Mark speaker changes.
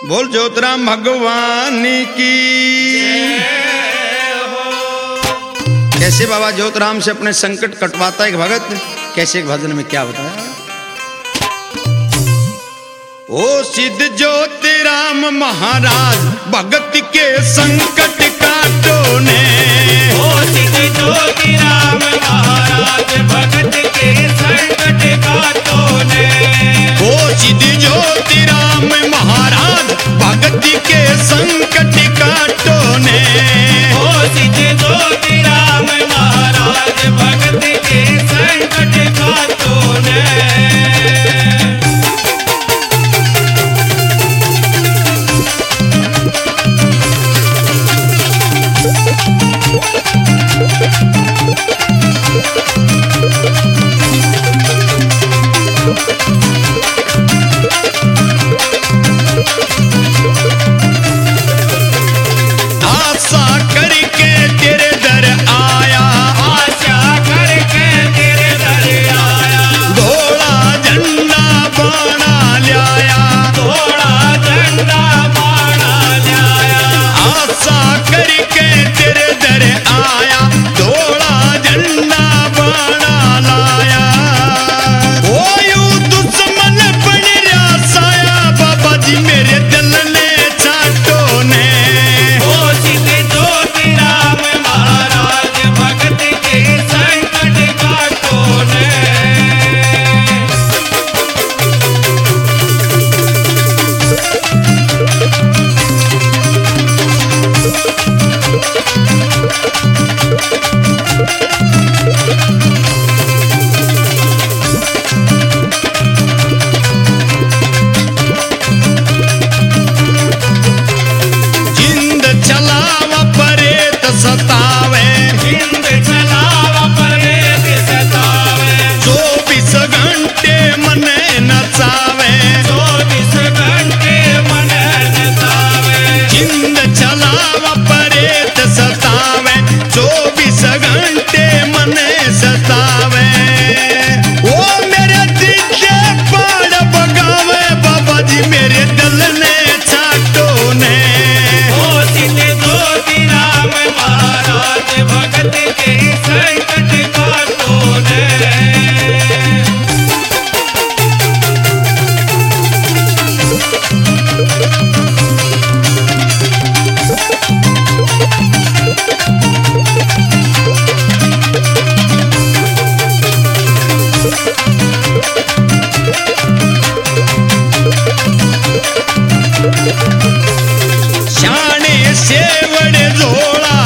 Speaker 1: बोल ज्योतिराम भगवान की। कैसे बाबा ज्योतिराम से अपने संकट कटवाता एक भगत, कैसे एक भजन में क्या बताया। ओ सिद्ध ज्योतिराम महाराज भगत के संकट काटो ने।
Speaker 2: ओ सिद्ध ज्योतिराम महाराज भगत के संकट काटो ने।
Speaker 1: ओ सिद्ध ज्योतिराम महाराज भगत के संकट काटो ने।
Speaker 2: ओ सिद्ध ज्योतिराम महाराज भगत के संकट काटो ने।
Speaker 1: आशा करके तेरे दर आया,
Speaker 2: आशा करके तेरे दर आया।
Speaker 1: घोड़ा झंडा बाणा लाया,
Speaker 2: थोड़ा झंडा बाणा लाया।
Speaker 1: आशा करके तेरे दर आया, घोड़ा झंडा बाणा लाया। ओ यूं दुश्मन बन रहा साया, बाबा जी मेरे दिल ने चाटो ने।
Speaker 2: ओ सिद्ध ज्योतिराम महाराज भगत के संकट काटो ने।
Speaker 1: जिंद चलावा परेत सतावे,
Speaker 2: हिंद चलावा परेत सतावे।
Speaker 1: 24 घंटे मने नचावे।
Speaker 2: 24 घंटे मन नचावे।
Speaker 1: जिंद चलावा परेत सतावे, 24 घंटे मने सतावे। ओ मेरे दिल के पाड़ बगावे, बाबा जी मेरे दिल ने चाटो ने।
Speaker 2: ओ सिद्ध ज्योतिराम महाराज भगत के संकट काटो ने।
Speaker 1: शाने सेवड़ झोला